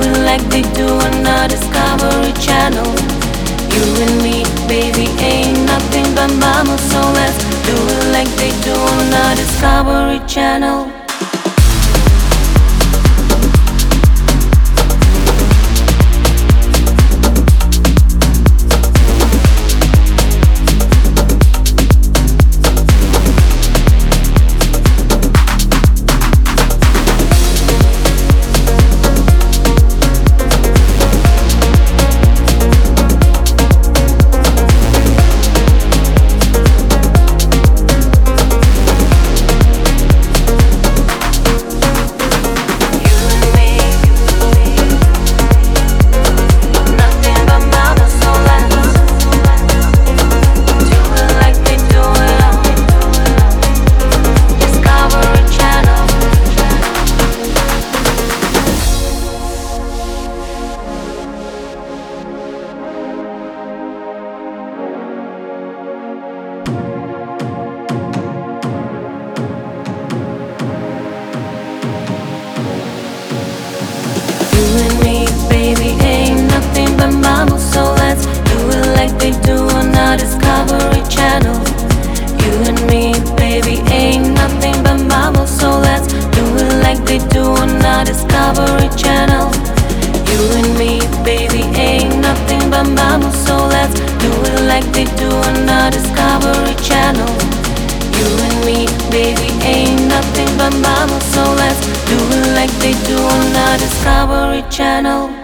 it like they do on the Discovery Channel. You and me, baby, ain't nothing but mammals, so let's do it like they do on the Discovery Channel. Discovery Channel. You and me, baby, ain't nothing but mammals, so let's do it like they do on the Discovery Channel. You and me, baby, ain't nothing but mammals, so let's do it like they do on the Discovery Channel. You and me, baby, ain't nothing but mammals, so let's do it like they do on the Discovery Channel.